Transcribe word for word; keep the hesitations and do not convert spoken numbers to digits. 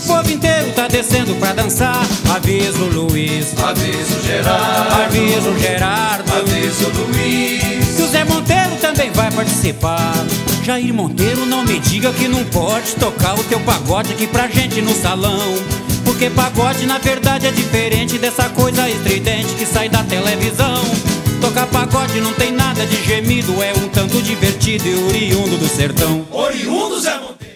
povo inteiro tá descendo pra dançar. Aviso Luiz, aviso Gerardo, aviso Gerardo, aviso Luiz, que o Zé Monteiro também vai participar. Jair Monteiro, não me diga que não pode tocar o teu pagode aqui pra gente no salão. Porque pagode na verdade é diferente dessa coisa estridente que sai da televisão. Tocar pagode não tem nada de gemido, é um tanto divertido e oriundo do sertão. Oriundo Zé Monteiro.